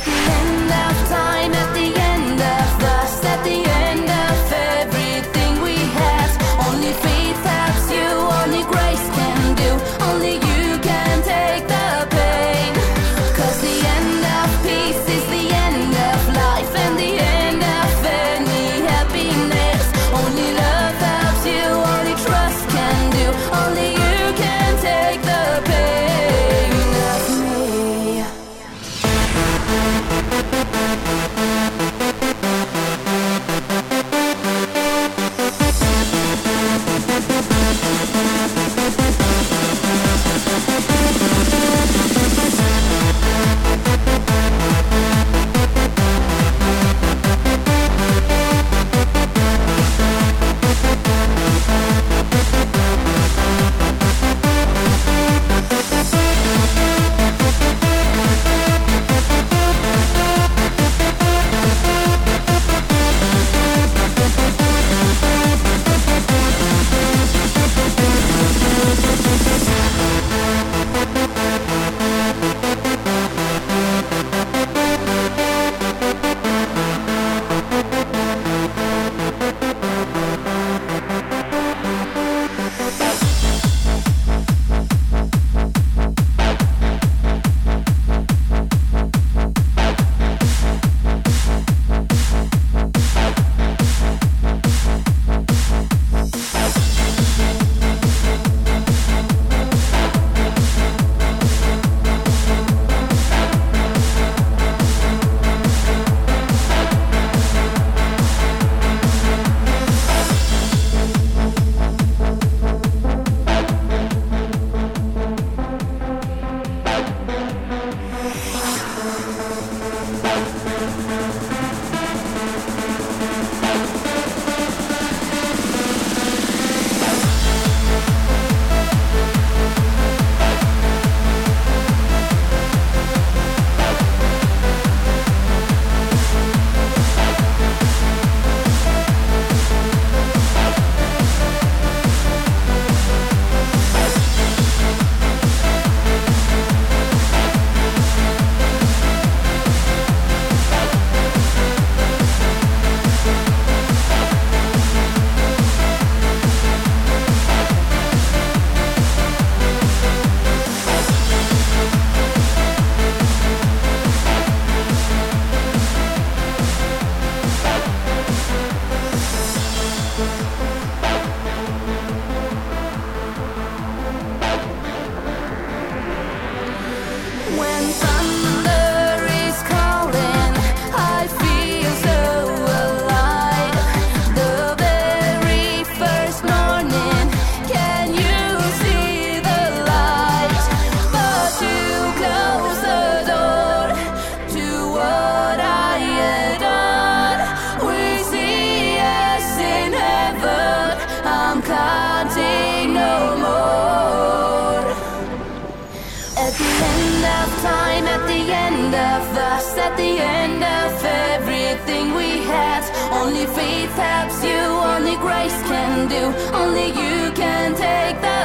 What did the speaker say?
At the end of time, at the end of us, at the end of everything we had, only faith helps you, only grace can do, only you can take the pain. 'Cause the end of peace is the end of life and the end of any happiness. Only love helps you, only trust can do, only you can take the pain of me. When thunder is calling, I feel so alive. The very first morning, can you see the light? But you close the door to what I adore. We see us in heaven, I'm counting no more. At the end of time, at the end of us, at the end of everything we had, only faith helps you, only grace can do, only you can take the